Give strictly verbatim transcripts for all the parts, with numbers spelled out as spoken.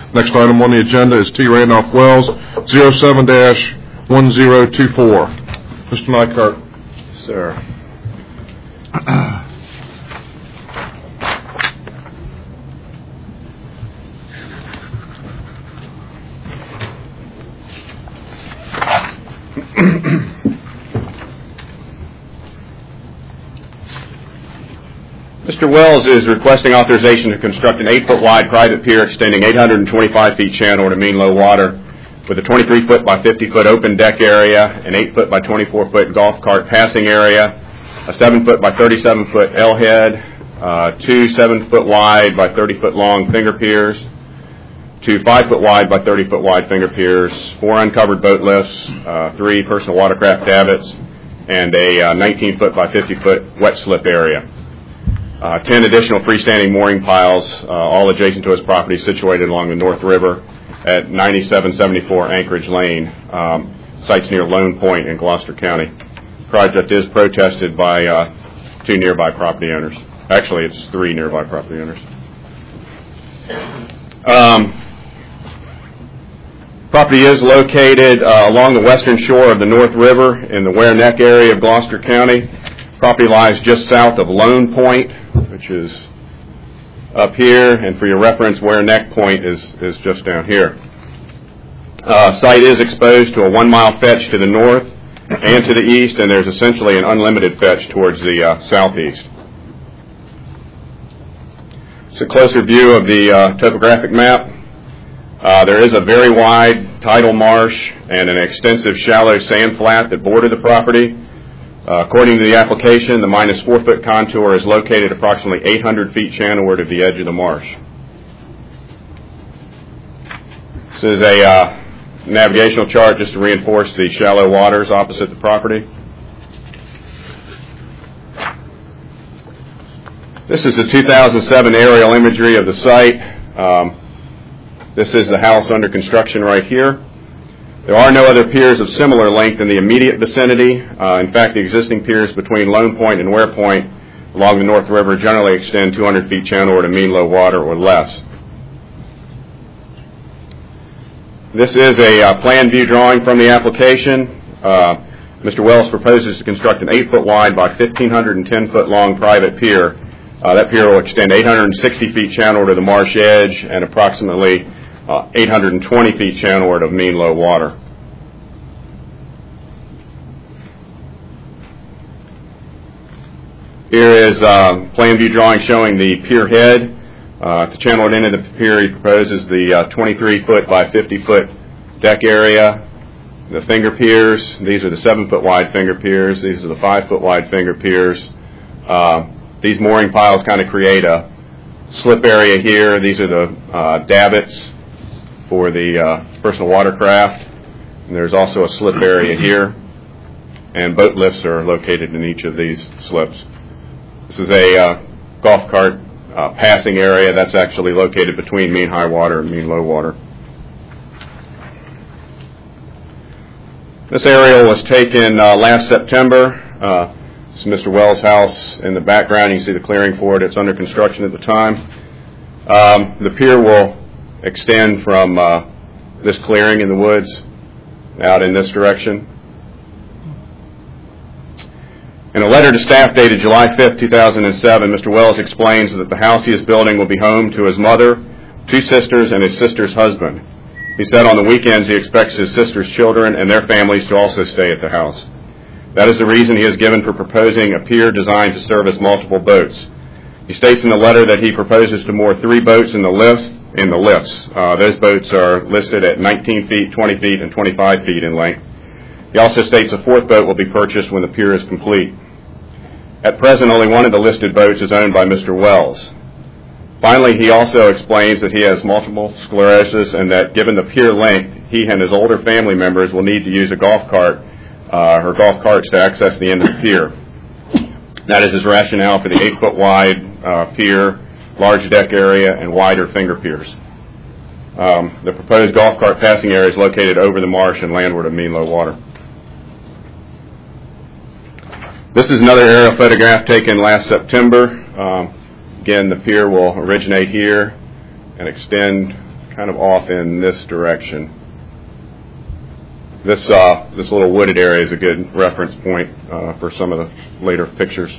Next item on the agenda is T. Randolph Wells, zero seven dash one zero two four. Mister Nycart. Sir. Mister Wells is requesting authorization to construct an eight-foot wide private pier extending eight hundred twenty-five feet channel to mean low water with a twenty-three foot by fifty foot open deck area, an eight foot by twenty-four foot golf cart passing area, a seven foot by thirty-seven foot L head, uh, two seven foot wide by thirty foot long finger piers, two five foot wide by thirty foot wide finger piers, four uncovered boat lifts, uh, three personal watercraft davits, and a uh, nineteen foot by fifty foot wet slip area. Uh, ten additional freestanding mooring piles, uh, all adjacent to his property, situated along the North River at ninety-seven seventy-four Anchorage Lane, um, sites near Lone Point in Gloucester County. The project is protested by uh, two nearby property owners. Actually, it's three nearby property owners. Um, property is located uh, along the western shore of the North River in the Ware Neck area of Gloucester County. Property lies just south of Lone Point, which is up here, and for your reference, Ware Neck Point is, is just down here. Uh, site is exposed to a one-mile fetch to the north and to the east, and there's essentially an unlimited fetch towards the uh, southeast. It's a closer view of the uh, topographic map. Uh, there is a very wide tidal marsh and an extensive shallow sand flat that border the property. Uh, according to the application, the minus four foot contour is located approximately eight hundred feet channelward of the edge of the marsh. This is a uh, navigational chart just to reinforce the shallow waters opposite the property. This is the two thousand seven aerial imagery of the site. Um, this is the house under construction right here. There are no other piers of similar length in the immediate vicinity. Uh, in fact, the existing piers between Lone Point and Ware Point along the North River generally extend two hundred feet channelward to mean low water or less. This is a uh, plan view drawing from the application. Uh, Mister Wells proposes to construct an eight foot wide by fifteen ten foot long private pier. Uh, that pier will extend eight hundred sixty feet channelward to the marsh edge and approximately Uh, eight hundred twenty feet channelward of mean low water. Here is a uh, plan view drawing showing the pier head. Uh, at the channelward end of the pier, he proposes the uh, twenty-three foot by fifty foot deck area. The finger piers, these are the seven foot wide finger piers. These are the five foot wide finger piers. Uh, these mooring piles kind of create a slip area here. These are the uh, davits for the uh, personal watercraft, and there's also a slip area here, and boat lifts are located in each of these slips. This is a uh, golf cart uh, passing area that's actually located between mean high water and mean low water. This aerial was taken uh, last September. Uh, this is Mister Wells' house in the background. You can see the clearing for it. It's under construction at the time. Um, the pier will extend from uh, this clearing in the woods out in this direction. In a letter to staff dated July fifth, two thousand seven, Mister Wells explains that the house he is building will be home to his mother, two sisters, and his sister's husband. He said on the weekends he expects his sister's children and their families to also stay at the house. That is the reason he has given for proposing a pier designed to service multiple boats. He states in the letter that he proposes to moor three boats in the lifts. In the lifts. Uh, those boats are listed at nineteen feet, twenty feet, and twenty-five feet in length. He also states a fourth boat will be purchased when the pier is complete. At present, only one of the listed boats is owned by Mister Wells. Finally, he also explains that he has multiple sclerosis and that given the pier length, he and his older family members will need to use a golf cart uh, or golf carts to access the end of the pier. That is his rationale for the eight foot wide uh, pier, large deck area, and wider finger piers. Um, the proposed golf cart passing area is located over the marsh and landward of mean low water. This is another aerial photograph taken last September. Um, again, the pier will originate here and extend kind of off in this direction. This uh, this little wooded area is a good reference point uh, for some of the later pictures.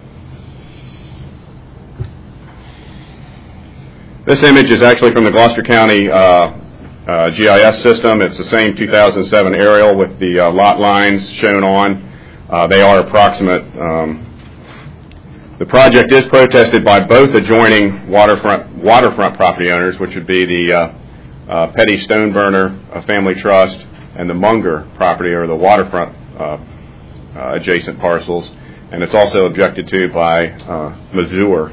This image is actually from the Gloucester County uh, uh, G I S system. It's the same two thousand seven aerial with the uh, lot lines shown on. Uh, they are approximate. Um, the project is protested by both adjoining waterfront waterfront property owners, which would be the uh, uh, Petty Stoneburner uh, Family Trust and the Munger property, or the waterfront uh, uh, adjacent parcels, and it's also objected to by uh, Mazur.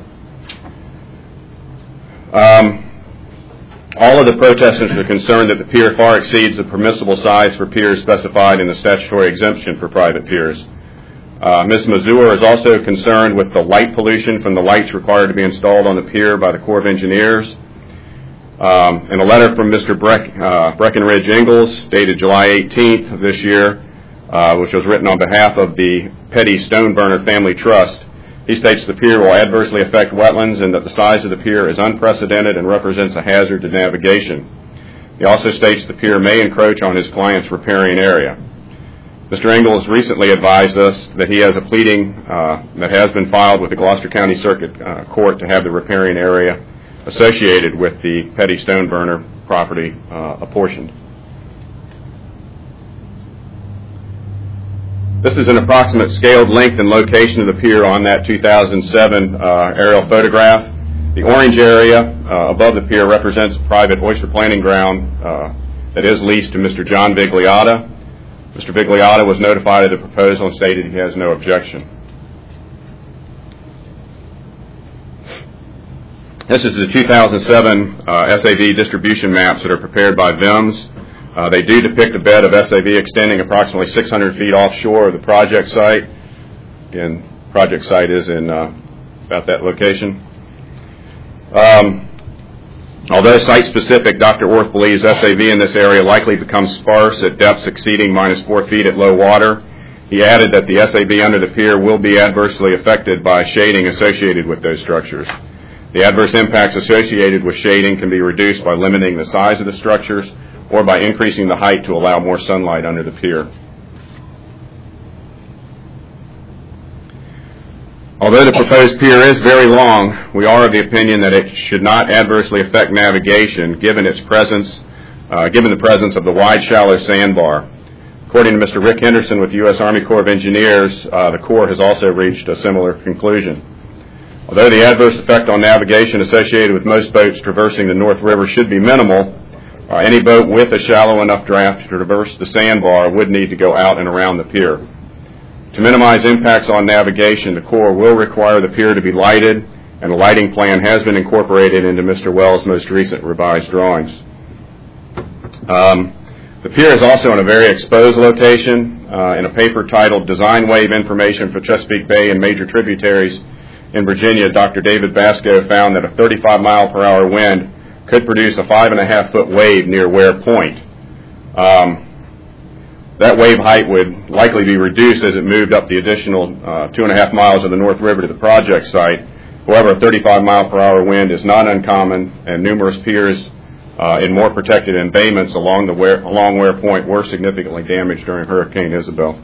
Um, all of the protesters are concerned that the pier far exceeds the permissible size for piers specified in the statutory exemption for private piers. Uh, Miz Mazur is also concerned with the light pollution from the lights required to be installed on the pier by the Corps of Engineers. Um, in a letter from Mister Breck, uh, Breckenridge Ingalls, dated July eighteenth of this year, uh, which was written on behalf of the Petty Stoneburner Family Trust, he states the pier will adversely affect wetlands and that the size of the pier is unprecedented and represents a hazard to navigation. He also states the pier may encroach on his client's riparian area. Mister Ingalls recently advised us that he has a pleading uh, that has been filed with the Gloucester County Circuit uh, Court to have the riparian area associated with the Petty Stoneburner property uh, apportioned. This is an approximate scaled length and location of the pier on that two thousand seven uh, aerial photograph. The orange area uh, above the pier represents a private oyster planting ground uh, that is leased to Mister John Vigliotta. Mister Vigliotta was notified of the proposal and stated he has no objection. This is the two thousand seven uh, S A V distribution maps that are prepared by V I M S. Uh, they do depict a bed of S A V extending approximately six hundred feet offshore of the project site. Again, project site is in uh, about that location. Um, although site-specific, Doctor Orth believes S A V in this area likely becomes sparse at depths exceeding minus four feet at low water. He added that the S A V under the pier will be adversely affected by shading associated with those structures. The adverse impacts associated with shading can be reduced by limiting the size of the structures or by increasing the height to allow more sunlight under the pier. Although the proposed pier is very long, we are of the opinion that it should not adversely affect navigation given its presence, uh, given the presence of the wide, shallow sandbar. According to Mister Rick Henderson with the U S Army Corps of Engineers, uh, the Corps has also reached a similar conclusion. Although the adverse effect on navigation associated with most boats traversing the North River should be minimal, uh, any boat with a shallow enough draft to traverse the sandbar would need to go out and around the pier. To minimize impacts on navigation, the Corps will require the pier to be lighted, and a lighting plan has been incorporated into Mister Wells' most recent revised drawings. Um, the pier is also in a very exposed location. Uh, in a paper titled Design Wave Information for Chesapeake Bay and Major Tributaries in Virginia, Doctor David Basco found that a thirty-five mile per hour wind could produce a five and a half foot wave near Ware Point. Um, that wave height would likely be reduced as it moved up the additional uh, two and a half miles of the North River to the project site. However, a thirty-five mile per hour wind is not uncommon, and numerous piers uh, in more protected embayments along the Ware, along Ware Point were significantly damaged during Hurricane Isabel.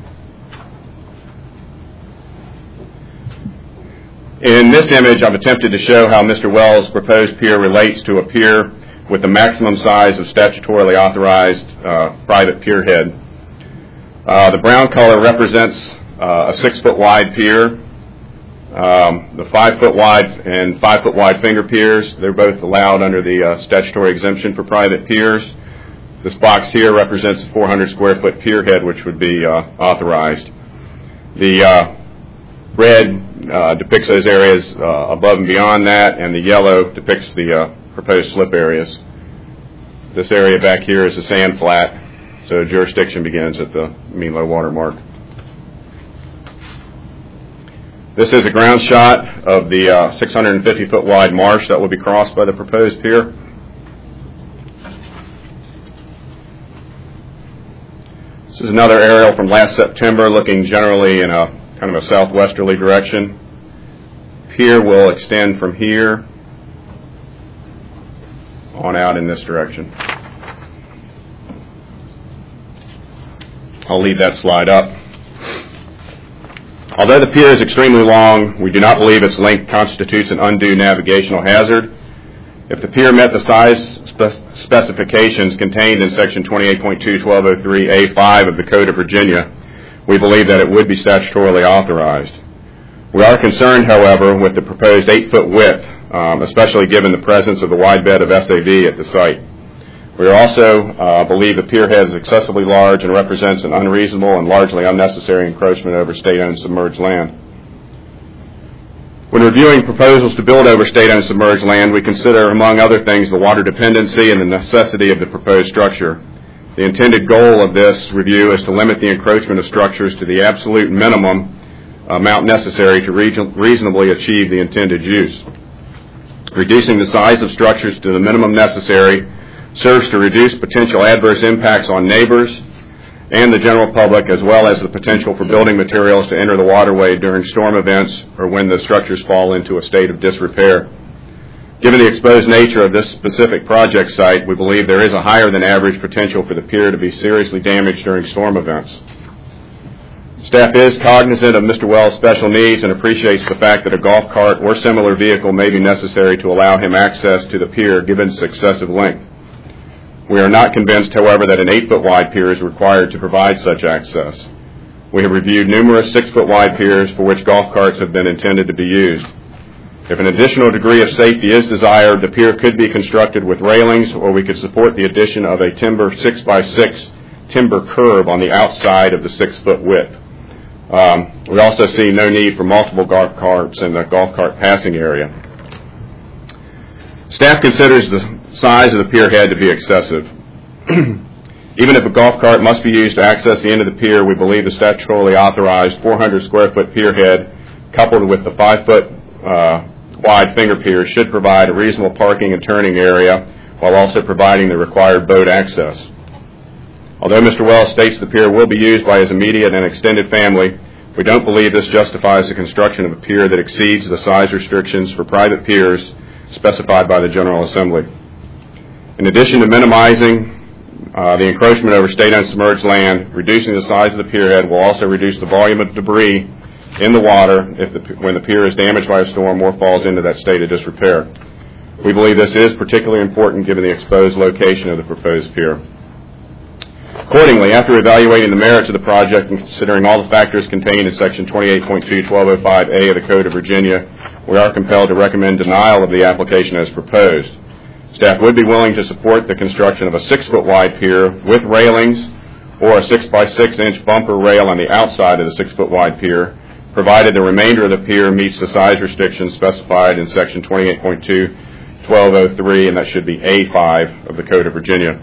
In this image, I've attempted to show how Mister Wells' proposed pier relates to a pier with the maximum size of statutorily authorized uh, private pier head. Uh, the brown color represents uh, a six-foot wide pier. Um, the five-foot wide and five-foot wide finger piers, they're both allowed under the uh, statutory exemption for private piers. This box here represents a four hundred square foot pier head, which would be uh, authorized. The uh, red uh, depicts those areas uh, above and beyond that, and the yellow depicts the uh, proposed slip areas. This area back here is a sand flat, so jurisdiction begins at the mean low water mark. This is a ground shot of the uh, six hundred fifty foot wide marsh that will be crossed by the proposed pier. This is another aerial from last September looking generally in a kind of a southwesterly direction. Pier will extend from here on out in this direction. I'll leave that slide up. Although the pier is extremely long, we do not believe its length constitutes an undue navigational hazard. If the pier met the size spe- specifications contained in Section twenty-eight point two twelve oh three A five of the Code of Virginia, we believe that it would be statutorily authorized. We are concerned, however, with the proposed eight-foot width, um, especially given the presence of the wide bed of S A V at the site. We also uh, believe the pier head is excessively large and represents an unreasonable and largely unnecessary encroachment over state-owned submerged land. When reviewing proposals to build over state-owned submerged land, we consider, among other things, the water dependency and the necessity of the proposed structure. The intended goal of this review is to limit the encroachment of structures to the absolute minimum amount necessary to region- reasonably achieve the intended use. Reducing the size of structures to the minimum necessary serves to reduce potential adverse impacts on neighbors and the general public, as well as the potential for building materials to enter the waterway during storm events or when the structures fall into a state of disrepair. Given the exposed nature of this specific project site, we believe there is a higher than average potential for the pier to be seriously damaged during storm events. Staff is cognizant of Mister Wells' special needs and appreciates the fact that a golf cart or similar vehicle may be necessary to allow him access to the pier given its excessive length. We are not convinced, however, that an eight-foot wide pier is required to provide such access. We have reviewed numerous six-foot wide piers for which golf carts have been intended to be used. If an additional degree of safety is desired, the pier could be constructed with railings, or we could support the addition of a timber six by six timber curb on the outside of the six-foot width. Um, we also see no need for multiple golf carts in the golf cart passing area. Staff considers the size of the pier head to be excessive. Even if a golf cart must be used to access the end of the pier, we believe the statutorily authorized four hundred square foot pier head, coupled with the five foot uh, wide finger pier, should provide a reasonable parking and turning area while also providing the required boat access. Although Mister Wells states the pier will be used by his immediate and extended family, we don't believe this justifies the construction of a pier that exceeds the size restrictions for private piers specified by the General Assembly. In addition to minimizing uh, the encroachment over state-owned submerged land, reducing the size of the pier head will also reduce the volume of debris in the water if the, when the pier is damaged by a storm or falls into that state of disrepair. We believe this is particularly important given the exposed location of the proposed pier. Accordingly, after evaluating the merits of the project and considering all the factors contained in Section twenty-eight point two twelve oh five A of the Code of Virginia, we are compelled to recommend denial of the application as proposed. Staff would be willing to support the construction of a six-foot wide pier with railings or a six by six inch bumper rail on the outside of the six-foot wide pier, provided the remainder of the pier meets the size restrictions specified in Section twenty-eight point two twelve oh three, and that should be A five of the Code of Virginia.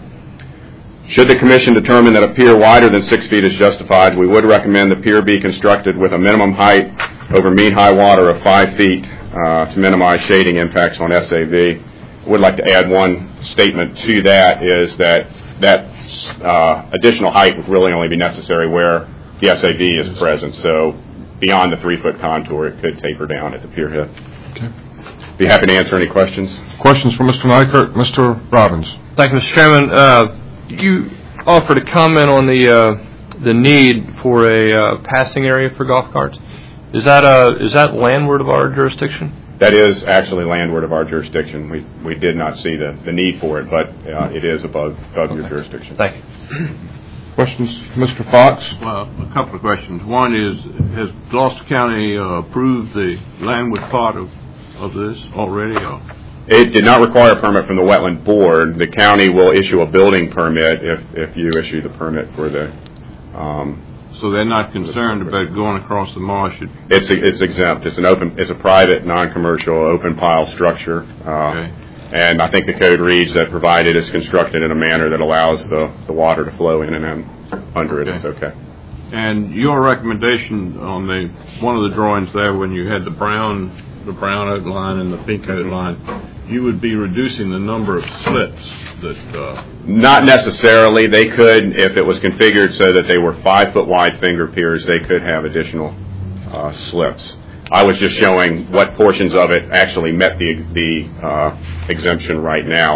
Should the Commission determine that a pier wider than six feet is justified, we would recommend the pier be constructed with a minimum height over mean high water of five feet uh, to minimize shading impacts on S A V. I would like to add one statement to that, is that that uh, additional height would really only be necessary where the S A V is present. So beyond the three-foot contour, it could taper down at the pier head. Okay. Be happy to answer any questions. Questions for Mister Nykert? Mister Robbins. Thank you, Mister Chairman. Uh, you offered a comment on the uh, the need for a uh, passing area for golf carts. Is that uh, is that landward of our jurisdiction? That is actually landward of our jurisdiction. We we did not see the, the need for it, but uh, it is above above Okay. your jurisdiction. Thank you. Questions, Mister Fox? Well, a couple of questions. One is, has Gloucester County uh, approved the landward part of, of this already? Or? It did not require a permit from the Wetland Board. The county will issue a building permit if, if you issue the permit for the... Um, so they're not concerned about going across the marsh? it's it's exempt. It's an open. It's a private, non-commercial, open pile structure. Uh, Okay. And I think the code reads that provided it's constructed in a manner that allows the, the water to flow in and in under it, Okay. it's okay. And your recommendation on the one of the drawings there, when you had the brown the brown outline and the pink outline, you would be reducing the number of slits that... Uh, Not necessarily. They could, if it was configured so that they were five-foot wide finger piers, they could have additional uh, slips. I was just showing what portions of it actually met the, the uh, exemption right now.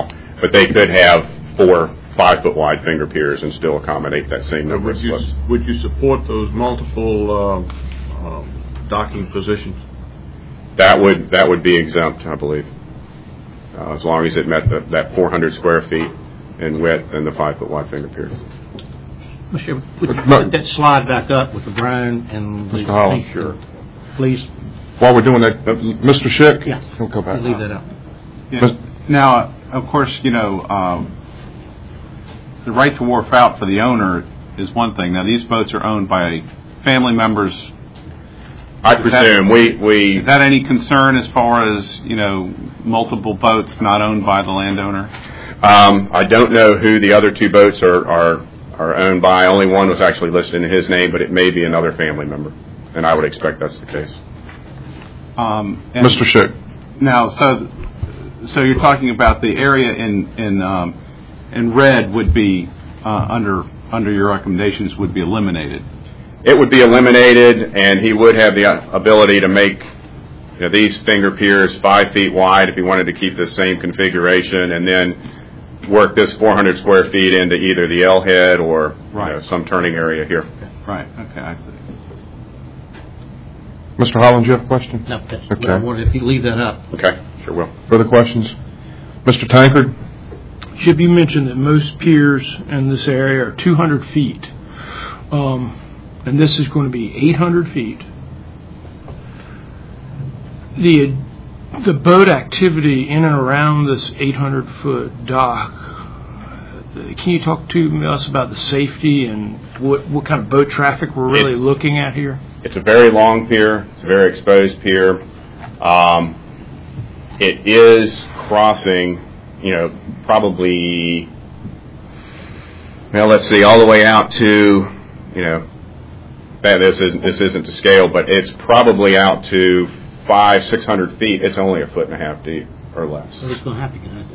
but they could have four five-foot-wide finger piers and still accommodate that same number of Would you, slips. would you support those multiple uh, um, docking positions? That would that would be exempt, I believe, uh, as long as it met the, that four hundred square feet in width and the five-foot-wide finger piers. Mister Chairman, would you No. put that slide back up with the brown and the... Mister Holland. Sure. Please, While we're doing that, uh, Mister Schick? Yeah. He'll go back. leave that up. Yeah. Now, uh, of course, you know, um, the right to wharf out for the owner is one thing. Now, these boats are owned by family members. I Is that- presume we, we Is that any concern as far as, you know, multiple boats not owned by the landowner? um, I don't know who the other two boats are, are are owned by. Only one was actually listed in his name, but it may be another family member, and I would expect that's the case. Um, and Mister Schick? Now, so so you're talking about the area in in um, in red would be uh, under under your recommendations would be eliminated. It would be eliminated, and he would have the ability to make, you know, these finger piers five feet wide if he wanted to keep the same configuration, and then work this four hundred square feet into either the L head or Right. you know, some turning area here. Right. Okay. I see. Mister Holland, you have a question? No, that's, Okay. I wanted, if you leave that up. Okay, sure will. Further questions? Mister Tankard? Should be mentioned that most piers in this area are two hundred feet, um, and this is going to be eight hundred feet. The the boat activity in and around this eight hundred foot dock. Can you talk to us about the safety and what what kind of boat traffic we're really It's- looking at here? It's a very long pier. It's a very exposed pier. Um, it is crossing, you know, probably, well, let's see, all the way out to, you know, that this isn't this isn't to scale, but it's probably out to five, six hundred feet. It's only a foot and a half deep or less. So it's going to have to get out there.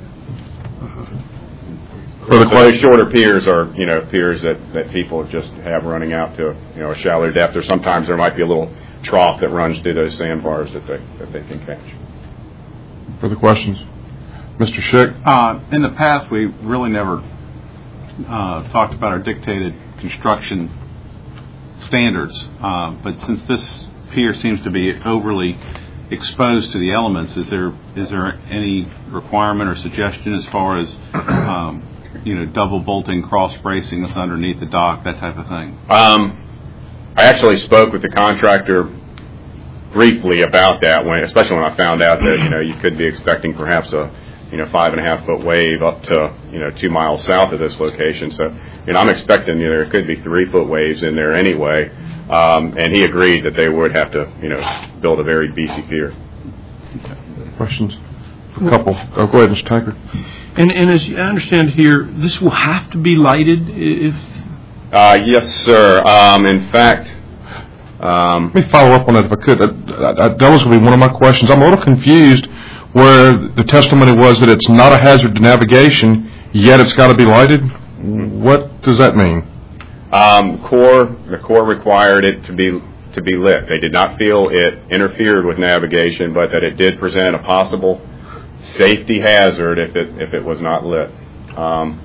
Further So those questions? shorter piers are, you know, piers that, that people just have running out to, you know, a shallower depth, or sometimes there might be a little trough that runs through those sandbars that they that they can catch. Further questions? Mister Schick? Uh, in the past, we really never uh, talked about our dictated construction standards, uh, but since this pier seems to be overly exposed to the elements, is there is there any requirement or suggestion as far as um, you know, double bolting, cross bracing that's underneath the dock, that type of thing? Um, I actually spoke with the contractor briefly about that, when, especially when I found out that, you know, you could be expecting perhaps a, you know, five and a half foot wave up to, you know, two miles south of this location. So, you know, I'm expecting, you know, there could be three foot waves in there anyway. Um, and he agreed that they would have to, you know, build a very beefy pier. Questions? A couple. Oh, go ahead, Mister Tankard. And and as I understand here, this will have to be lighted if. Uh, yes, sir. Um, in fact, um, Let me follow up on that if I could. Uh, uh, that was going to be one of my questions. I'm a little confused where the testimony was that it's not a hazard to navigation, yet it's got to be lighted. What does that mean? Um, Corps, the Corps required it to be to be lit. They did not feel it interfered with navigation, but that it did present a possible safety hazard if it if it was not lit. Um,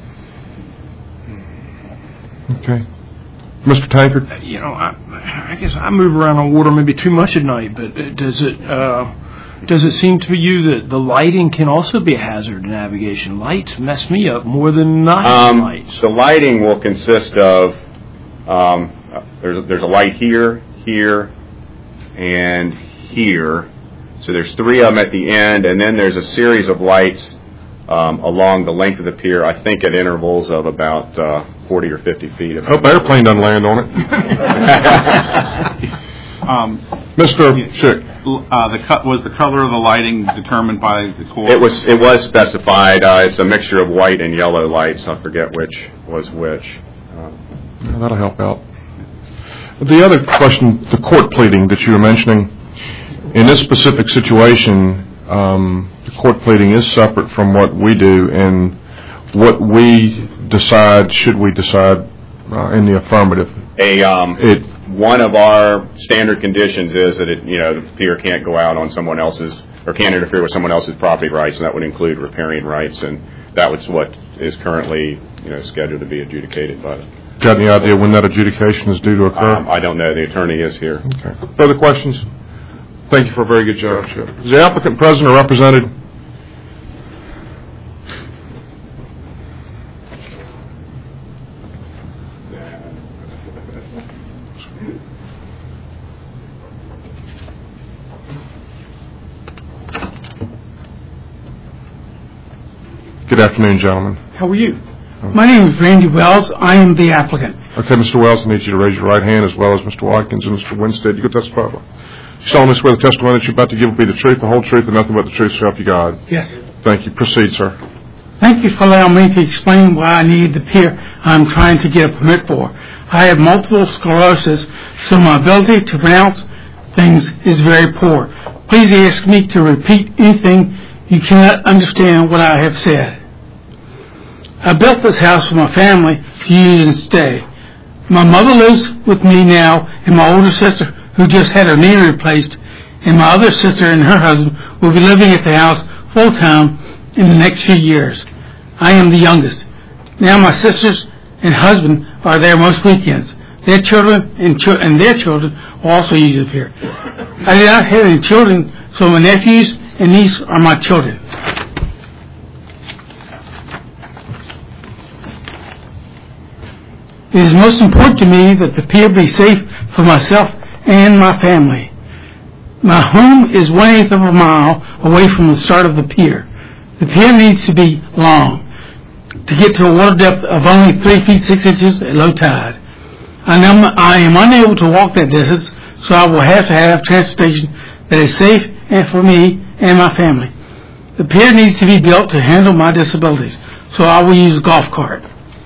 Okay. Mister Tankard? You know, I, I guess I move around on water maybe too much at night, but uh, does it uh, does it seem to you that the lighting can also be a hazard to navigation? Lights mess me up more than not um, lights. the lighting will consist of um, there's there's a light here, here, and here. So there's three of them at the end, and then there's a series of lights um, along the length of the pier. I think at intervals of about uh, forty or fifty feet. If Hope the airplane doesn't land on it. Um, Mister Schick? uh, the cut was the color of the lighting determined by the Corps? It was it was specified. Uh, it's a mixture of white and yellow lights. I forget which was which. Uh, Yeah, that'll help out. The other question, the court pleading that you were mentioning, in this specific situation, um, the court pleading is separate from what we do, and what we decide, should we decide uh, in the affirmative. a um, It one of our standard conditions is that it, you know, the pier can't go out on someone else's or can't interfere with someone else's property rights, and that would include riparian rights, and that was what is currently, you know, scheduled to be adjudicated by the... Got any idea when that adjudication is due to occur? Um, I don't know. The attorney is here. Okay. Further questions? Thank you for a very good job, Chip. Is the applicant present or represented? Good afternoon, gentlemen. How are you? My name is Randy Wells. I am the applicant. Okay, Mister Wells, I need you to raise your right hand as well as Mister Watkins and Mister Winstead. You can testify. You solemnly swear the testimony that you're about to give will be the truth, the whole truth, and nothing but the truth, so help you God. Yes. Thank you. Proceed, sir. Thank you for allowing me to explain why I need the pier I'm trying to get a permit for. I have multiple sclerosis, so my ability to pronounce things is very poor. Please ask me to repeat anything you cannot understand what I have said. I built this house for my family to use and stay. My mother lives with me now, and my older sister, who just had her knee replaced, and my other sister and her husband will be living at the house full-time in the next few years. I am the youngest. Now my sisters and husband are there most weekends. Their children and, ch- and their children also use it here. I do not have any children, so my nephews and niece are my children. It is most important to me that the pier be safe for myself and my family. My home is one-eighth of a mile away from the start of the pier. The pier needs to be long to get to a water depth of only three feet six inches at low tide. I am, I am unable to walk that distance, so I will have to have transportation that is safe and for me and my family. The pier needs to be built to handle my disabilities, so I will use a golf cart.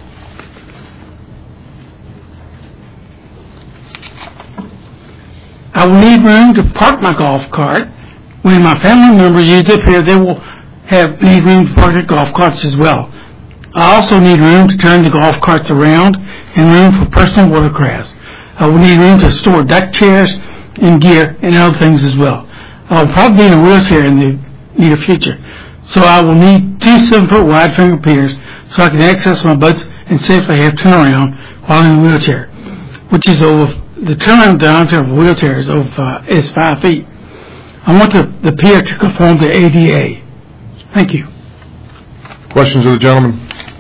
I will need room to park my golf cart. When my family members use the pier, they will have need room to park their golf carts as well. I also need room to turn the golf carts around and room for personal watercrafts. I will need room to store deck chairs and gear and other things as well. I will probably be in a wheelchair in the near future, so I will need two seven-foot wide finger piers so I can access my boats and safely have turnaround while in a wheelchair, which is over. The turnaround diameter of a wheelchair is over five, is five feet. I want the, the pier to conform to A D A. Thank you. Questions of the gentleman?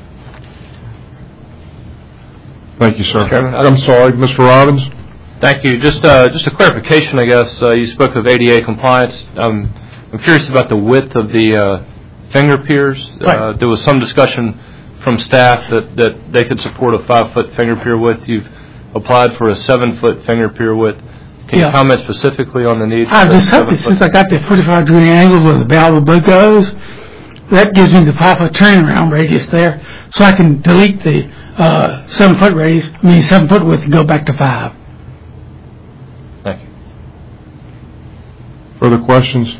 Thank you, sir. Chairman, I'm sorry, Mister Robbins. Thank you. Just uh, just a clarification, I guess. Uh, you spoke of A D A compliance. Um, I'm curious about the width of the uh, finger piers. Right. Uh, there was some discussion from staff that, that they could support a five-foot finger pier width. You've applied for a seven-foot finger pier width. Can Yeah. you comment specifically on the need for I've the decided seven-foot? since I got the forty-five degree angle where the bow of the boat goes, that gives me the five-foot turnaround radius there, so I can delete the uh, seven-foot radius, I mean seven-foot width, and go back to five. Thank you. Further questions?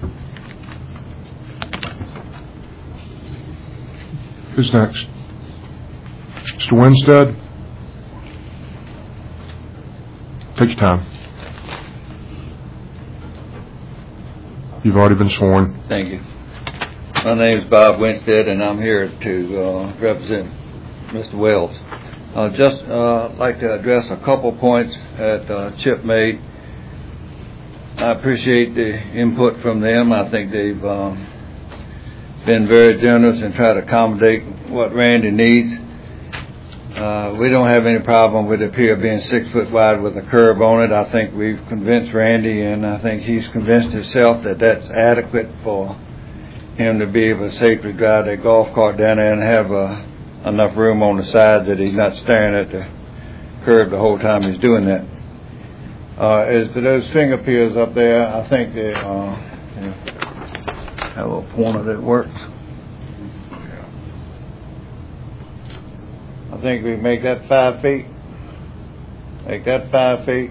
Who's next? Mister Winstead? Take your time. You've already been sworn. Thank you. My name is Bob Winstead, and I'm here to uh, represent Mister Wells. I'd just uh, like to address a couple points that uh, Chip made. I appreciate the input from them. I think they've um, been very generous and tried to accommodate what Randy needs. Uh, we don't have any problem with the pier being six foot wide with a curb on it. I think we've convinced Randy, and I think he's convinced himself that that's adequate for him to be able to safely drive that golf cart down there and have uh, enough room on the side that he's not staring at the curb the whole time he's doing that. Uh, as to those finger piers up there, I think they uh, have a pointer that works. I think we make that five feet. Make that five feet.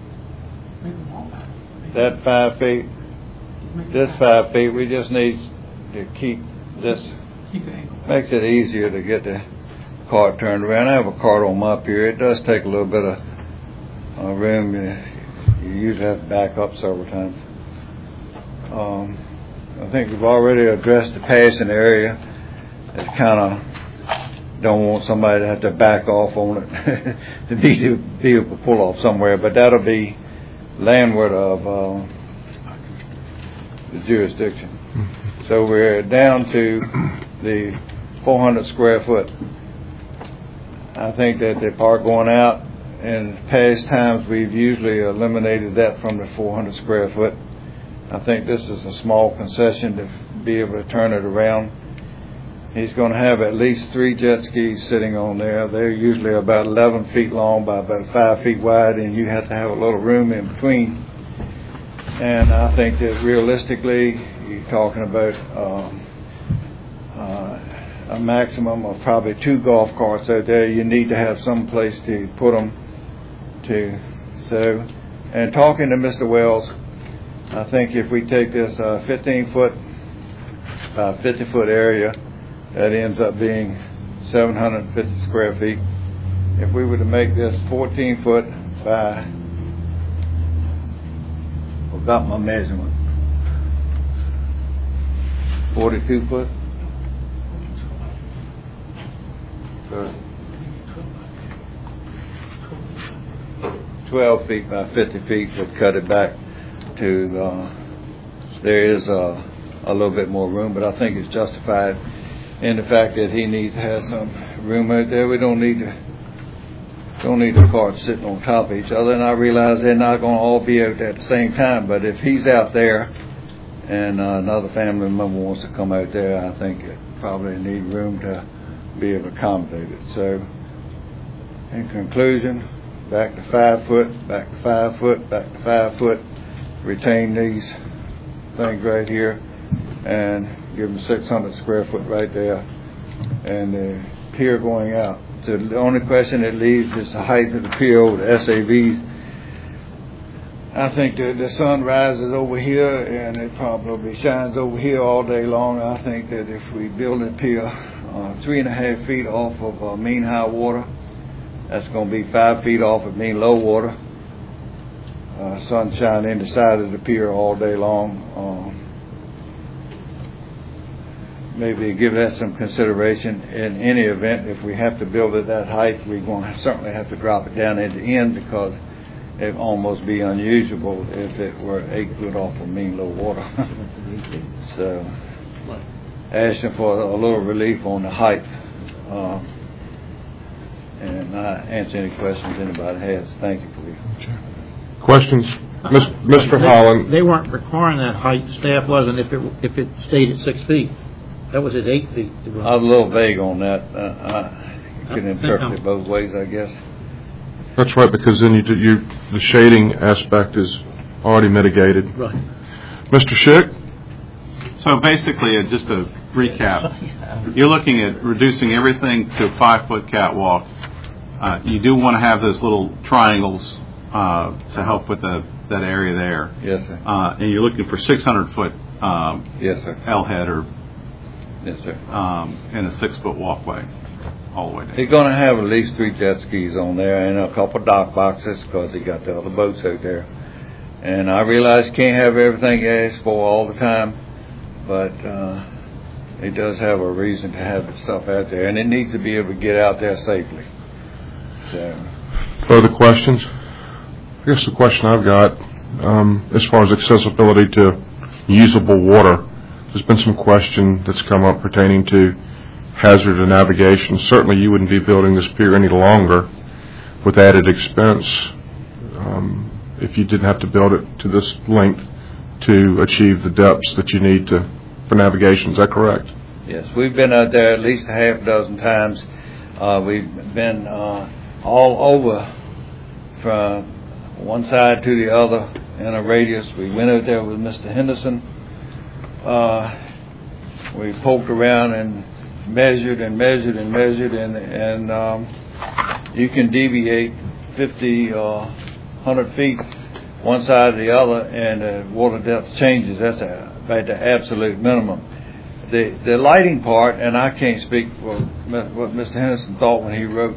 That five feet. This five feet. We just need to keep this. Makes it easier to get the cart turned around. I have a cart on my pier. It does take a little bit of uh, room. You, you usually have to back up several times. Um, I think we've already addressed the passing area. It's kind of don't want somebody to have to back off on it to be to be able to pull off somewhere, but that'll be landward of uh, the jurisdiction. So we're down to the four hundred square foot. I think that the part going out, in past times we've usually eliminated that from the four hundred square foot. I think this is a small concession to be able to turn it around. He's going to have at least three jet skis sitting on there. They're usually about eleven feet long by about five feet wide, and you have to have a little room in between. And I think that realistically, you're talking about um, uh, a maximum of probably two golf carts out there. You need to have some place to put them to. So, and talking to Mister Wells, I think if we take this uh, fifteen foot by fifty foot area, that ends up being seven hundred fifty square feet. If we were to make this fourteen foot by, I've got my measurement, forty-two foot. So twelve feet by fifty feet would cut it back to, uh, there is a, a little bit more room, but I think it's justified in the fact that he needs to have some room out there. We don't need to don't need the carts sitting on top of each other, and I realize they're not going to all be out there at the same time, but if he's out there and uh, another family member wants to come out there, I think it probably need room to be able to accommodate it. So in conclusion, back to five foot, back to five foot, back to five foot, retain these things right here, and give them six hundred square foot right there, and the pier going out. So the only question it leaves is the height of the pier over the S A Vs. I think that the sun rises over here, and it probably shines over here all day long. I think that if we build a pier uh, three and a half feet off of uh, mean high water, that's going to be five feet off of mean low water. Uh, sunshine in the side of the pier all day long. Um, maybe give that some consideration. In any event, if we have to build it that height, we're going to certainly have to drop it down at the end, because it would almost be unusual if it were eight foot off of mean low water. So, asking for a little relief on the height. Uh, and I answer any questions anybody has. Thank you, please. Questions? Mis- Mister They- Holland? They weren't requiring that height, staff wasn't, if it, if it stayed at six feet. That was at eight feet. I was a little vague on that. Uh, I can interpret it both ways, I guess. That's right, because then you, do, you the shading aspect is already mitigated. Right. Mister Schick? So basically, uh, just to recap, you're looking at reducing everything to a five-foot catwalk. Uh, you do want to have those little triangles uh, to help with the, that area there. Yes, sir. Uh, and you're looking for six hundred foot um, Yes, sir. L-head or Yes, sir. um, and a six-foot walkway all the way down. He's going to have at least three jet skis on there and a couple dock boxes, because he got the other boats out there. And I realize you can't have everything you ask for all the time, but uh, he does have a reason to have the stuff out there, and it needs to be able to get out there safely. So, Further questions? I guess the question I've got, um, as far as accessibility to usable water, there's been some question that's come up pertaining to hazard of navigation. Certainly you wouldn't be building this pier any longer with added expense um, if you didn't have to build it to this length to achieve the depths that you need to for navigation. Is that correct? yes, we've been out there at least a half dozen times. Uh, we've been uh, all over from one side to the other in a radius. We went out there with Mister Henderson. Uh, we poked around and measured and measured and measured, and and um, you can deviate fifty or one hundred feet one side or the other, and the water depth changes. That's a, about the absolute minimum. The the lighting part, and I can't speak for what Mister Henderson thought when he wrote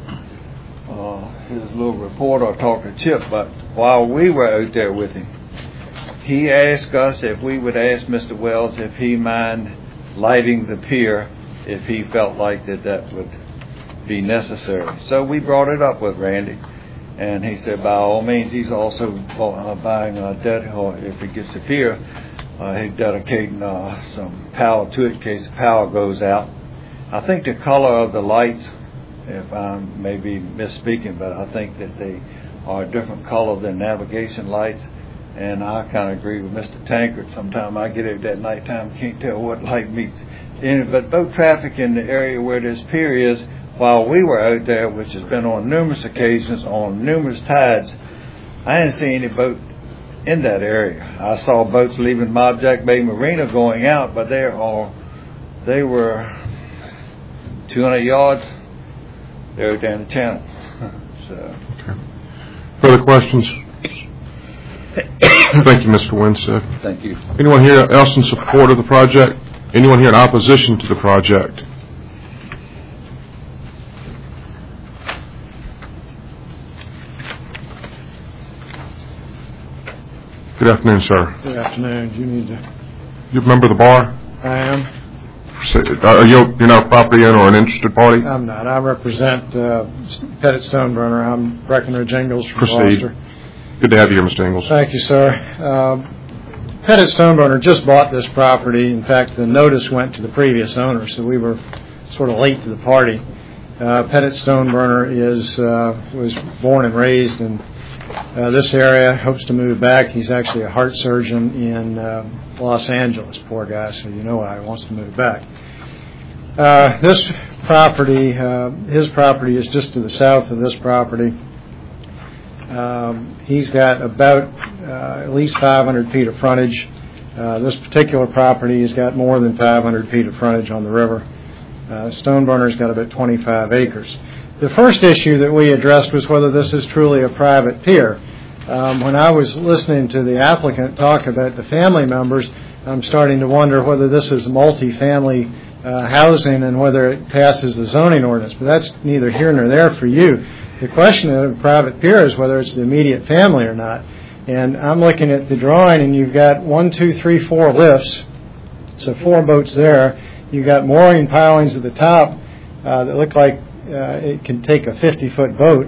uh, his little report or talked to Chip, but while we were out there with him, he asked us if we would ask Mister Wells if he mind lighting the pier if he felt like that that would be necessary. So we brought it up with Randy, and he said by all means. He's also uh, buying a debt, or if he gets the pier, uh, he's dedicating uh, some power to it in case the power goes out. I think the color of the lights, if I'm maybe misspeaking, but I think that they are a different color than navigation lights. And I kind of agree with Mister Tankard. Sometimes I get it at nighttime, can't tell what light meets in it. But boat traffic in the area where this pier is, while we were out there, which has been on numerous occasions, on numerous tides, I didn't see any boat in that area. I saw boats leaving Mob Jack Bay Marina going out, but they are, they were two hundred yards. They were down the channel. So. Okay. Further questions? Thank you, Mister Winstead. Thank you. Anyone here else in support of the project? Anyone here in opposition to the project? Good afternoon, sir. Good afternoon. Do you need to... You a member of the bar? I am. Are you, you're not a property owner or an interested party? I'm not. I represent uh, Pettit Stoneburner. I'm Breckenridge Ingalls from Proceed. Gloucester. Good to have you here, Mister Ingalls. Thank you, sir. Um, Pettit Stoneburner just bought this property. In fact, the notice went to the previous owner, so we were sort of late to the party. Uh, Pettit Stoneburner is uh, was born and raised in uh, this area, hopes to move back. He's actually a heart surgeon in uh, Los Angeles, poor guy, so you know why he wants to move back. Uh, this property, uh, his property is just to the south of this property. Um, he's got about uh, at least five hundred feet of frontage. Uh, this particular property has got more than five hundred feet of frontage on the river. Uh, Stoneburner's got about twenty-five acres. The first issue that we addressed was whether this is truly a private pier. Um, when I was listening to the applicant talk about the family members, I'm starting to wonder whether this is multi-family uh, housing and whether it passes the zoning ordinance. But that's neither here nor there for you. The question of a private pier is whether it's the immediate family or not. And I'm looking at the drawing, and you've got one, two, three, four lifts. So four boats there. You've got mooring pilings at the top uh, that look like uh, it can take a fifty-foot boat.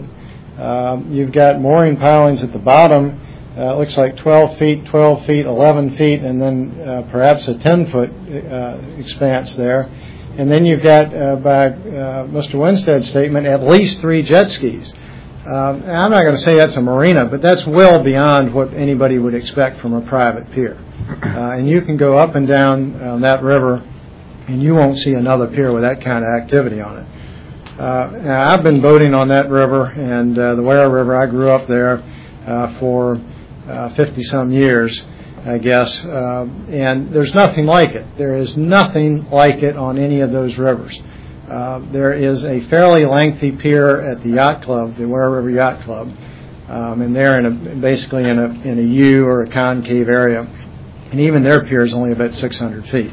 Um, you've got mooring pilings at the bottom. Uh, it looks like twelve feet, twelve feet, eleven feet, and then uh, perhaps a ten-foot uh, expanse there. And then you've got, uh, by uh, Mister Winstead's statement, at least three jet skis. Um, I'm not going to say that's a marina, but that's well beyond what anybody would expect from a private pier. Uh, and you can go up and down uh, that river, and you won't see another pier with that kind of activity on it. Uh, now I've been boating on that river, and uh, the Ware River. I grew up there uh, for uh, fifty-some years, I guess, uh, and there's nothing like it. There is nothing like it on any of those rivers. Uh, there is a fairly lengthy pier at the yacht club, the Ware River Yacht Club, um, and they're in a, basically in a in a U or a concave area, and even their pier is only about six hundred feet.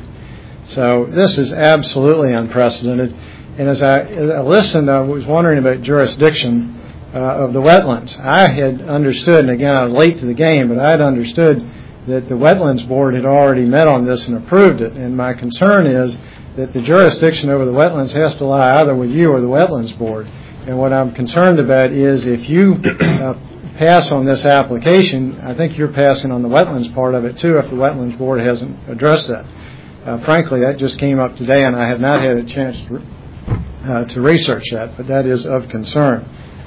So this is absolutely unprecedented. And as I, as I listened, I was wondering about jurisdiction uh, of the wetlands. I had understood, and again I was late to the game, but I had understood that the Wetlands Board had already met on this and approved it. And my concern is that the jurisdiction over the wetlands has to lie either with you or the Wetlands Board. And what I'm concerned about is if you uh, pass on this application, I think you're passing on the wetlands part of it too if the Wetlands Board hasn't addressed that. Uh, frankly, that just came up today, and I have not had a chance to, uh, to research that, but that is of concern.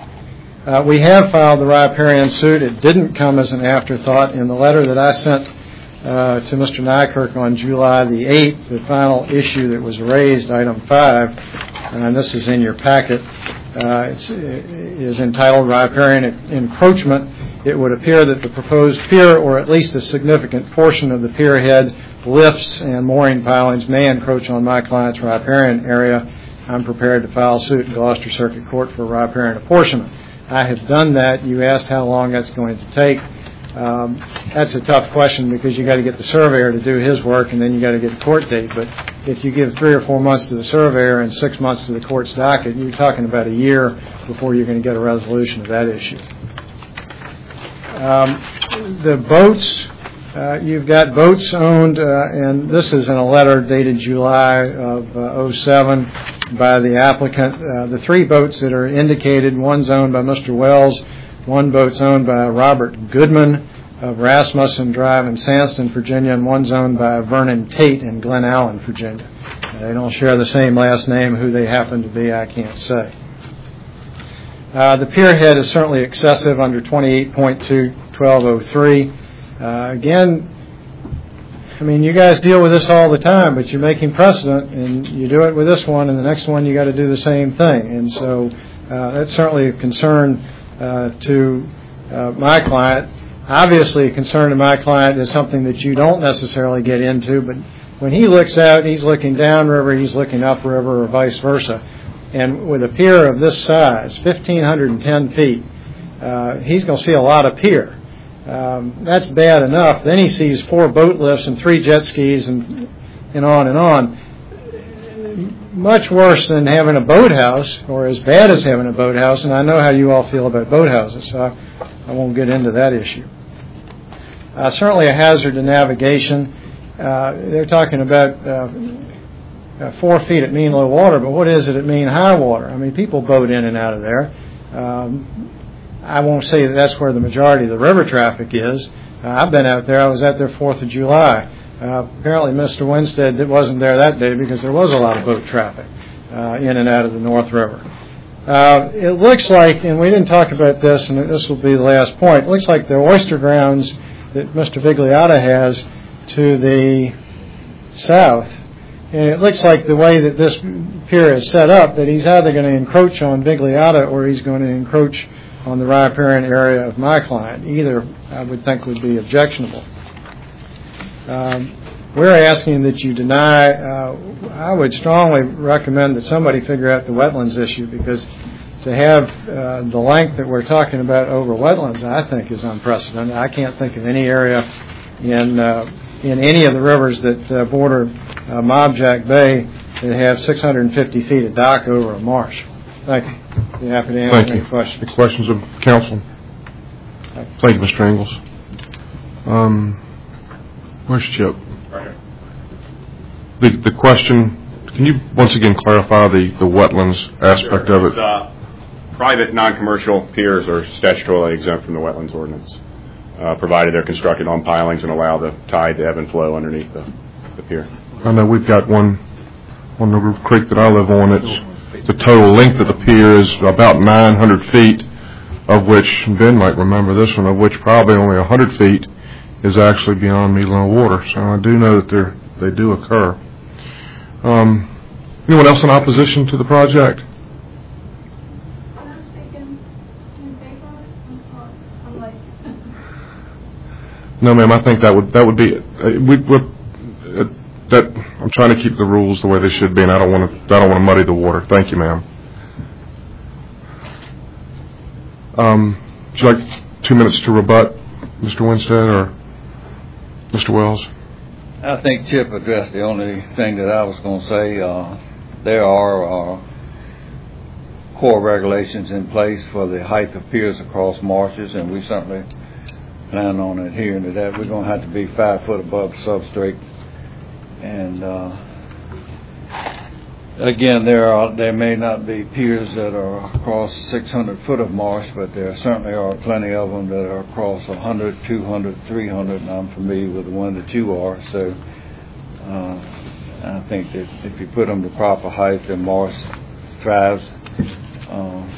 Uh, we have filed the riparian suit. It didn't come as an afterthought. In the letter that I sent uh, to Mister Nykirk on July the eighth, the final issue that was raised, item five, and this is in your packet, uh, it's, it is entitled Riparian Encroachment. It would appear that the proposed pier, or at least a significant portion of the pier head, lifts and mooring pilings may encroach on my client's riparian area. I'm prepared to file suit in Gloucester Circuit Court for riparian apportionment. I have done that. You asked how long that's going to take. Um, that's a tough question because you got to get the surveyor to do his work, and then you got to get a court date. But if you give three or four months to the surveyor and six months to the court's docket, you're talking about a year before you're going to get a resolution of that issue. Um, the boats Uh, you've got boats owned, uh, and this is in a letter dated July of uh, oh seven by the applicant. Uh, the three boats that are indicated, one's owned by Mister Wells, one boat's owned by Robert Goodman of Rasmussen Drive in Sandston, Virginia, and one's owned by Vernon Tate in Glen Allen, Virginia. Uh, they don't share the same last name. Who they happen to be, I can't say. Uh, the pier head is certainly excessive under twenty-eight point two twelve oh three. Uh, again, I mean, you guys deal with this all the time, but you're making precedent, and you do it with this one, and the next one you got to do the same thing. And so uh, that's certainly a concern uh, to uh, my client. Obviously, a concern to my client is something that you don't necessarily get into, but when he looks out, he's looking downriver, he's looking upriver, or vice versa. And with a pier of this size, fifteen ten feet, uh, he's going to see a lot of pier. Um, that's bad enough. Then he sees four boat lifts and three jet skis and and on and on. Much worse than having a boathouse, or as bad as having a boathouse, and I know how you all feel about boathouses, so I, I won't get into that issue. Uh, certainly a hazard to navigation. Uh, they're talking about uh, uh, four feet at mean low water, but what is it at mean high water? I mean, people boat in and out of there. Um, I won't say that that's where the majority of the river traffic is. Uh, I've been out there. I was out there fourth of July. Uh, apparently Mister Winstead wasn't there that day because there was a lot of boat traffic uh, in and out of the North River. Uh, it looks like, and we didn't talk about this, and this will be the last point, it looks like the oyster grounds that Mister Vigliotta has to the south, and it looks like the way that this pier is set up, that he's either going to encroach on Vigliotta or he's going to encroach on the riparian area of my client. Either, I would think, would be objectionable. Um, we're asking that you deny. Uh, I would strongly recommend that somebody figure out the wetlands issue, because to have uh, the length that we're talking about over wetlands, I think, is unprecedented. I can't think of any area in uh, in any of the rivers that uh, border uh, Mobjack Bay that have six hundred fifty feet of dock over a marsh. Thank you. Be happy to answer Thank any you. questions. Any questions of counsel? Thank you, Mister Ingalls. Um, where's Chip? Right here. The, the question, can you once again clarify the, the wetlands aspect Sure. of it? Uh, private non-commercial piers are statutorily exempt from the wetlands ordinance, uh, provided they're constructed on pilings and allow the tide to ebb and flow underneath the, the pier. I know we've got one on the creek that I live on. It's the total length of the pier is about nine hundred feet, of which, Ben might remember this one, of which probably only one hundred feet is actually beyond mean-low water. So I do know that they're, they do occur. Um, anyone else in opposition to the project? No, ma'am. I think that would that would be uh, we we're, uh, that. I'm trying to keep the rules the way they should be, and I don't want to I don't want to muddy the water. Thank you, ma'am. Um, would you like two minutes to rebut, Mister Winstead or Mister Wells? I think Chip addressed the only thing that I was going to say. Uh, there are uh, core regulations in place for the height of piers across marshes, and we certainly plan on adhering to that. We're going to have to be five foot above substrate, and uh, again, there are there may not be piers that are across six hundred foot of marsh, but there certainly are plenty of them that are across one hundred, two hundred, three hundred, and I'm familiar with the one that you are. So uh, I think that if you put them the proper height, the marsh thrives. Uh,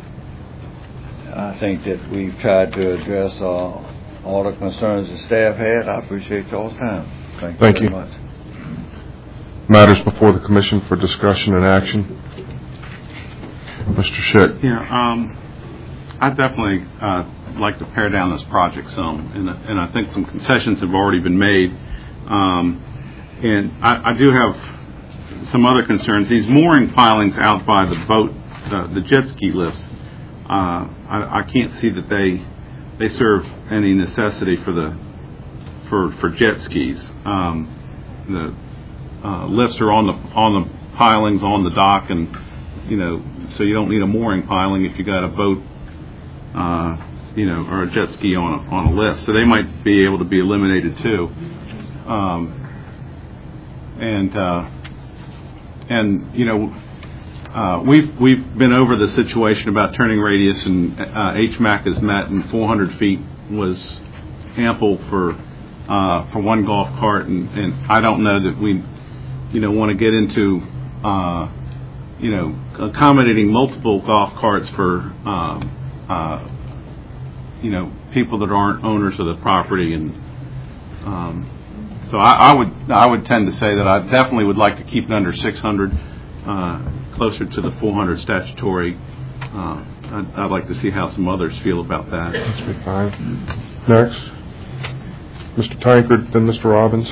I think that we've tried to address uh, all the concerns the staff had. I appreciate y'all's time. Thank you Thank very you. much. Matters before the commission for discussion and action. Mister Schick. Yeah, um, I definitely uh, like to pare down this project some, and, and I think some concessions have already been made. Um, and I, I do have some other concerns. These mooring pilings out by the boat, the, the jet ski lifts, uh, I, I can't see that they they serve any necessity for the for for jet skis. Um, the uh, lifts are on the on the pilings on the dock, and you know, so you don't need a mooring piling if you got a boat, uh, you know, or a jet ski on a, on a lift. So they might be able to be eliminated too. Um, and uh, and you know, uh, we've we've been over the situation about turning radius, and uh, H M A C is met, and four hundred feet was ample for uh, for one golf cart, and, and I don't know that we, you know, want to get into, uh, you know, accommodating multiple golf carts for, um, uh, you know, people that aren't owners of the property, and um, so I, I would I would tend to say that I definitely would like to keep it under six hundred, uh, closer to the four hundred statutory. Uh, I'd, I'd like to see how some others feel about that. That's be fine. Next, Mister Tankard, then Mister Robbins.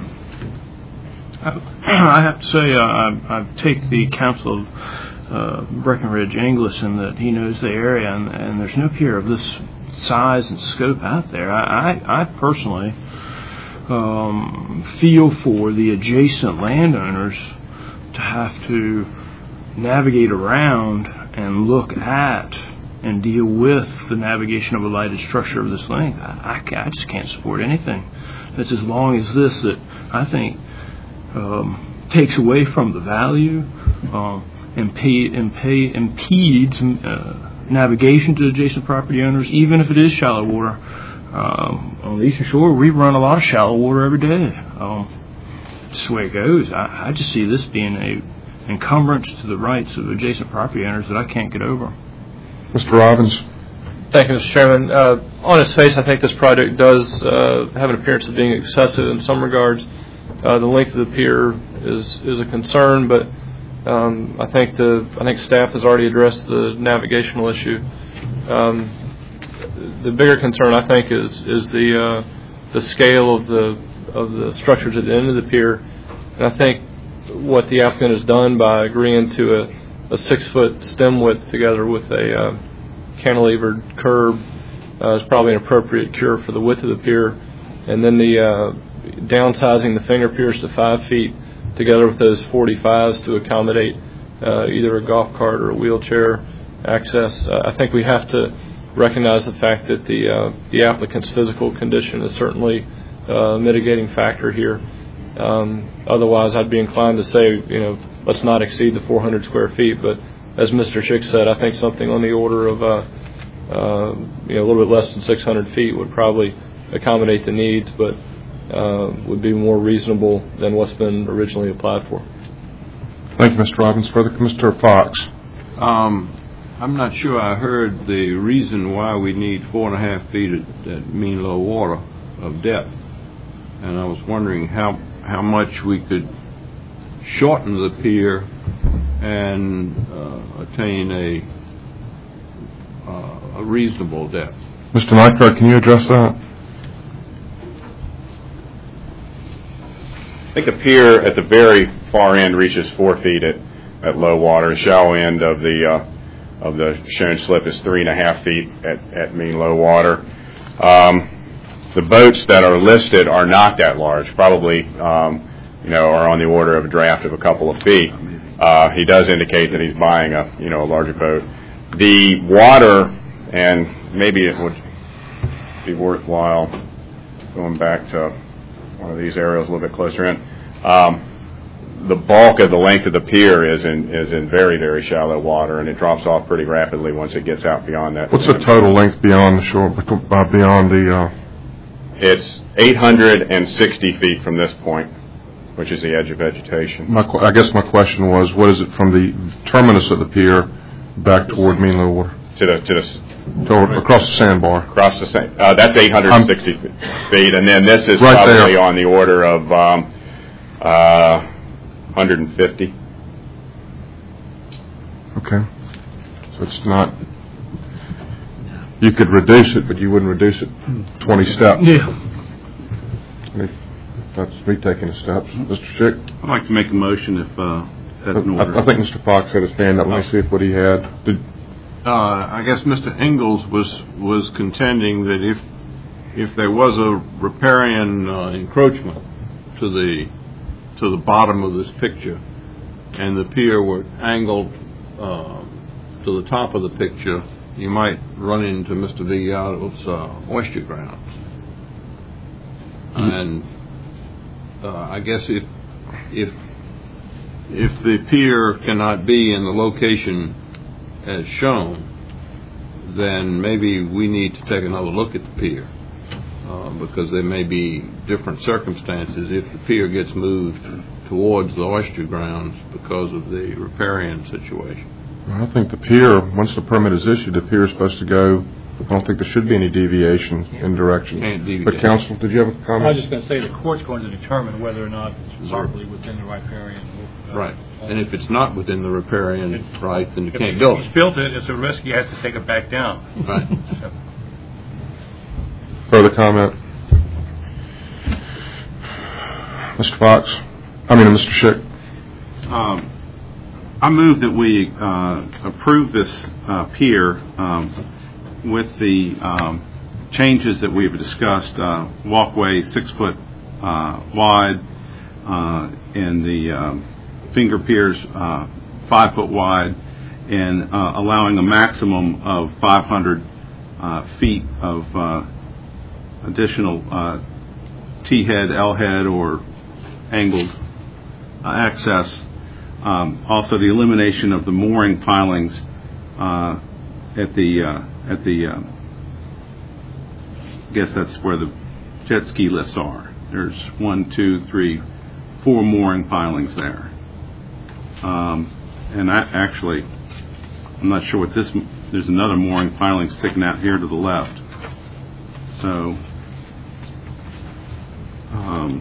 I have to say, uh, I, I take the counsel of uh, Breckenridge Inglis in that he knows the area, and, and there's no pier of this size and scope out there. I, I, I personally um, feel for the adjacent landowners to have to navigate around and look at and deal with the navigation of a lighted structure of this length. I, I, I just can't support anything that's as long as this that I think um, takes away from the value, um, impede, impede, impedes uh, navigation to adjacent property owners, even if it is shallow water. Um, on the Eastern Shore, we run a lot of shallow water every day. Um, that's the way it goes. I, I just see this being a encumbrance to the rights of adjacent property owners that I can't get over. Mister Robbins. Thank you, Mister Chairman. Uh, on its face, I think this project does uh, have an appearance of being excessive in some regards. Uh, the length of the pier is is a concern, but um, I think the I think staff has already addressed the navigational issue. Um, the bigger concern, I think, is is the uh, the scale of the of the structures at the end of the pier, and I think what the applicant has done by agreeing to a a six-foot stem width together with a uh, cantilevered curb uh, is probably an appropriate cure for the width of the pier. And then the uh, downsizing the finger piers to five feet together with those forty-fives to accommodate uh, either a golf cart or a wheelchair access. Uh, I think we have to recognize the fact that the uh, the applicant's physical condition is certainly a mitigating factor here. Um, otherwise, I'd be inclined to say, you know, let's not exceed the four hundred square feet. But as Mister Schick said, I think something on the order of, uh, uh, you know, a little bit less than six hundred feet would probably accommodate the needs, but uh, would be more reasonable than what's been originally applied for. Thank you, Mister Robbins. Further, Mister Fox. Um, I'm not sure I heard the reason why we need four and a half feet at, at mean low water of depth, and I was wondering how how much we could shorten the pier and uh, attain a uh, a reasonable depth. Mister Nygaard, can you address that? I think the pier at the very far end reaches four feet at, at low water. The shallow end of the uh, of the shown slip is three and a half feet at, at mean low water. Um, the boats that are listed are not that large. Probably, um, you know, are on the order of a draft of a couple of feet. Uh, he does indicate that he's buying a, you know, a larger boat. The water, and maybe it would be worthwhile going back to one of these aerials a little bit closer in. Um, the bulk of the length of the pier is in is in very, very shallow water, and it drops off pretty rapidly once it gets out beyond that. What's the total length beyond the shore, uh, beyond the... Uh... It's eight hundred sixty feet from this point, which is the edge of vegetation. My, I guess my question was, what is it from the terminus of the pier back toward mean low water? To the to the to, across the sandbar. Across the sand. Uh, that's eight hundred sixty um, feet, and then this is right probably there. on the order of um, uh, one hundred fifty. Okay, so it's not. You could reduce it, but you wouldn't reduce it twenty steps. Yeah. I mean, that's me taking the steps. Mister Schick? I'd like to make a motion if uh, that's in order. I, I think Mister Fox had his hand up. Let me see if what he had. Did, uh, I guess Mister Ingalls was was contending that if if there was a riparian uh, encroachment to the to the bottom of this picture, and the pier were angled uh, to the top of the picture, you might run into Mister Villado's uh, oyster grounds. And uh, I guess if if if the pier cannot be in the location as shown, then maybe we need to take another look at the pier, uh, because there may be different circumstances if the pier gets moved towards the oyster grounds because of the riparian situation. I think the pier, once the permit is issued, the pier is supposed to go. I don't think there should be any deviation in direction. Can't deviate. But counsel, did you have a comment? I was just going to say the court's going to determine whether or not it's properly within the riparian. Uh, right. And if it's not within the riparian it, right, then you if can't build If it. he's built it, it's a risk he has to take it back down. Right. So. Further comment? Mister Fox? I mean, Mister Schick. Um, I move that we uh, approve this uh, pier um, with the um, changes that we've discussed. Uh, walkway six foot uh, wide, uh, and the um, finger piers uh, five foot wide, and uh, allowing a maximum of five hundred uh, feet of uh, additional uh, T-head, L-head, or angled uh, access. Um, also, the elimination of the mooring pilings uh, at the uh, at the uh, I guess that's where the jet ski lifts are. There's one, two, three, four mooring pilings there. Um, and I actually, I'm not sure what this. There's another mooring piling sticking out here to the left. So, um,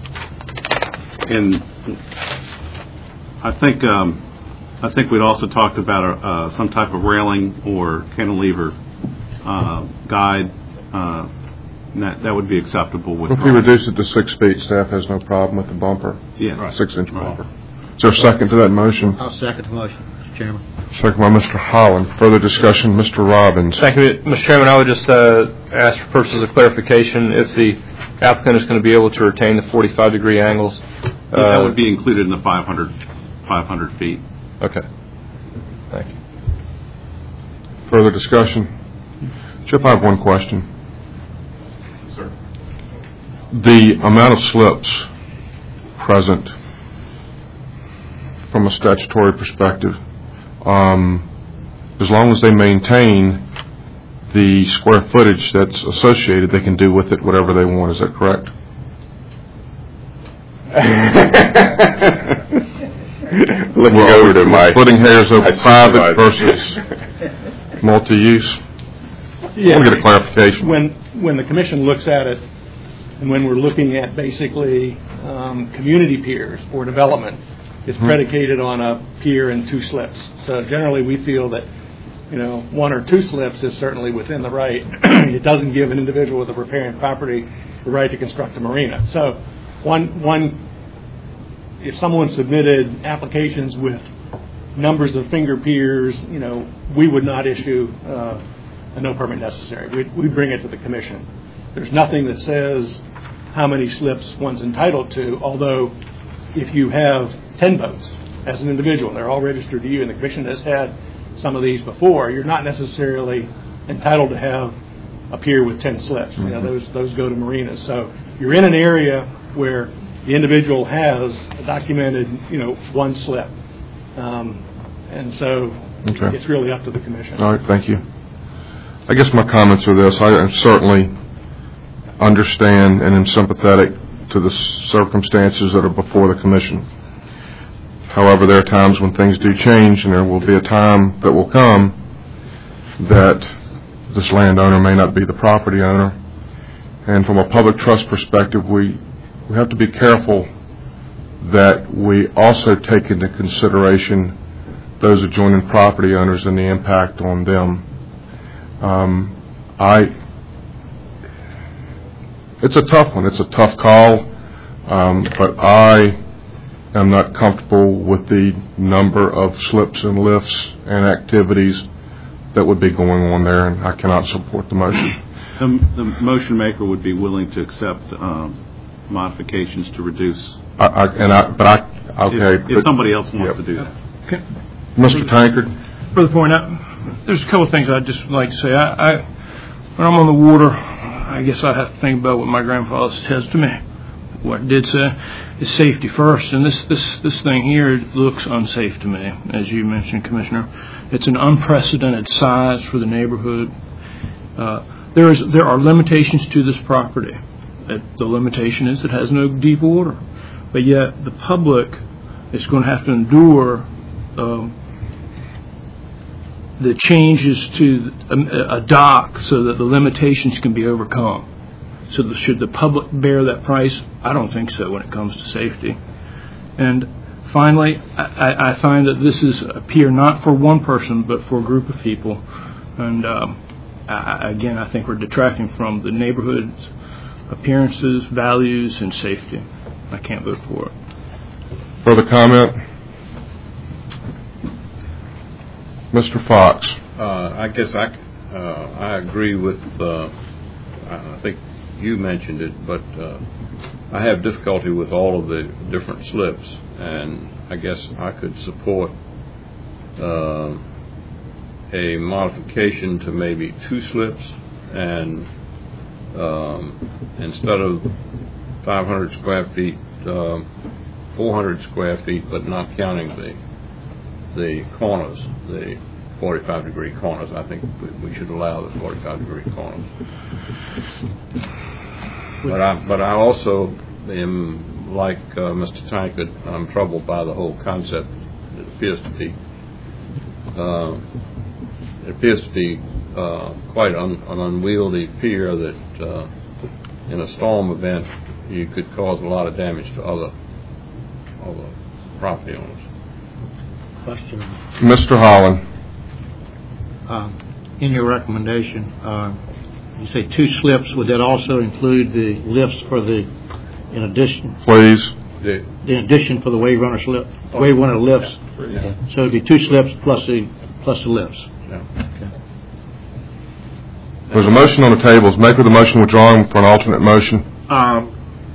and. I think um, I think we'd also talked about uh, some type of railing or cantilever uh, guide. Uh, that that would be acceptable with. If we reduce it to six feet, staff has no problem with the bumper. Yeah, right. Six inch Right. bumper. Is there a second to that motion? I'll second the motion, Mister Chairman. Second by Mister Holland. Further discussion, Mister Robbins. Thank you, Mister Chairman. I would just uh, ask for purposes of clarification if the applicant is going to be able to retain the forty-five degree angles. Uh, that would be included in the five hundred feet. Okay. Thank you. Further discussion? Chip, I have one question. Sir. The amount of slips present from a statutory perspective, um, as long as they maintain the square footage that's associated, they can do with it whatever they want. Is that correct? Looking well, over to my splitting hairs over private supervisor. versus multi-use. Yeah. I want to get a clarification. When when the commission looks at it, and when we're looking at basically um, community piers for development, it's mm-hmm. predicated on a pier and two slips. So generally, we feel that you know one or two slips is certainly within the right. It doesn't give an individual with a riparian property the right to construct a marina. So one one. If someone submitted applications with numbers of finger piers, you know, we would not issue uh, a no permit necessary. We'd, we'd bring it to the commission. There's nothing that says how many slips one's entitled to, although if you have ten boats as an individual, they're all registered to you, and the commission has had some of these before, you're not necessarily entitled to have a pier with ten slips. Mm-hmm. You know, those, those go to marinas. So you're in an area where the individual has a documented, you know, one slip. Um, and so okay. It's really up to the commission. All right, thank you. I guess my comments are this. I certainly understand and am sympathetic to the circumstances that are before the commission. However, there are times when things do change, and there will be a time that will come that this landowner may not be the property owner. And from a public trust perspective, we We have to be careful that we also take into consideration those adjoining property owners and the impact on them. Um, I, it's a tough one. It's a tough call, um, but I am not comfortable with the number of slips and lifts and activities that would be going on there, and I cannot support the motion. The, the motion maker would be willing to accept um, modifications to reduce. I, I, and I, but I, okay. If, if but, somebody else wants yep. to do that. Okay. Mister Tankard. Further point out, there's a couple of things I'd just like to say. I, I, when I'm on the water, I guess I have to think about what my grandfather says to me. What I did say is safety first, and this, this, this thing here looks unsafe to me, as you mentioned, Commissioner. It's an unprecedented size for the neighborhood. Uh, there is there are limitations to this property. It, the limitation is it has no deep water, but yet the public is going to have to endure um, the changes to a, a dock so that the limitations can be overcome. So the, should the public bear that price? I don't think so when it comes to safety. And finally, I, I find that this is a pier not for one person but for a group of people. And um, I, again, I think we're detracting from the neighborhood's appearances, values, and safety. I can't vote for it. Further comment? Mister Fox. Uh, I guess I, uh, I agree with, uh, I think you mentioned it, but uh, I have difficulty with all of the different slips, and I guess I could support uh, a modification to maybe two slips, and um, instead of five hundred square feet, um, four hundred square feet, but not counting the the corners, the forty-five degree corners. I think we should allow the forty-five degree corners. But I, but I also am, like uh, Mister Tankard, I'm troubled by the whole concept. It appears to be, uh, it appears to be uh, quite un, an unwieldy pier that, uh, in a storm event, you could cause a lot of damage to other, other property owners. Question. Mister Holland. Uh, in your recommendation, uh, you say two slips. Would that also include the lifts for the, in addition? Please. The, in addition for the wave runner slip, wave runner lifts. Yeah. So it'd be two slips plus the plus the lifts. Yeah. Okay. There's a motion on the table. Is maker of the motion withdrawing for an alternate motion? Um,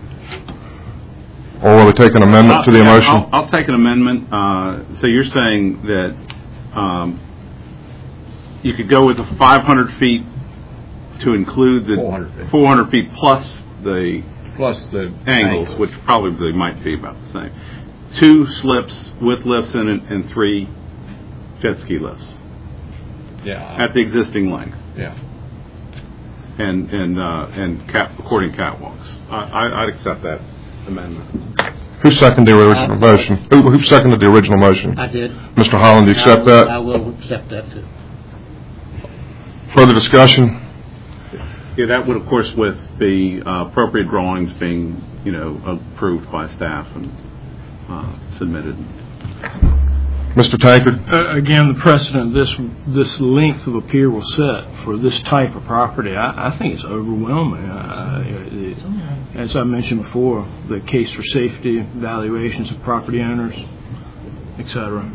Or will we take an amendment to the yeah, motion? I'll, I'll take an amendment. Uh, so you're saying that um, you could go with the five hundred feet to include the four hundred feet, four hundred feet plus the plus the angles, angles, which probably might be about the same. Two slips with lifts in it, and three jet ski lifts. Yeah. At the existing length. Yeah. And and uh, and cap, according catwalks. I, I, I'd accept that amendment. Who seconded the original Uh, motion? Who, who seconded the original motion? I did. Mister Holland, do you accept I will, that? I will accept that too. Further discussion? Yeah, that would, of course, with the uh, appropriate drawings being, you know, approved by staff and uh, submitted. Mister Tankard? Uh, again, the precedent this this length of a pier will set for this type of property, I, I think it's overwhelming. Uh, it, as I mentioned before, the case for safety, valuations of property owners, et cetera.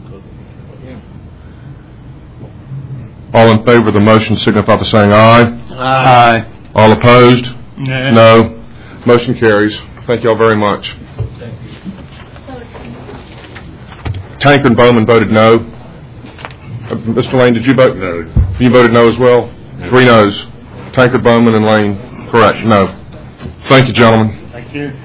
All in favor of the motion signify by saying aye. Aye. All opposed? Nah. No. Motion carries. Thank you all very much. Tankard and Bowman voted no. Uh, Mister Lane, did you vote? No. You voted no as well? No. Three noes. Tankard, Bowman, and Lane. Correct. No. Thank you, gentlemen. Thank you.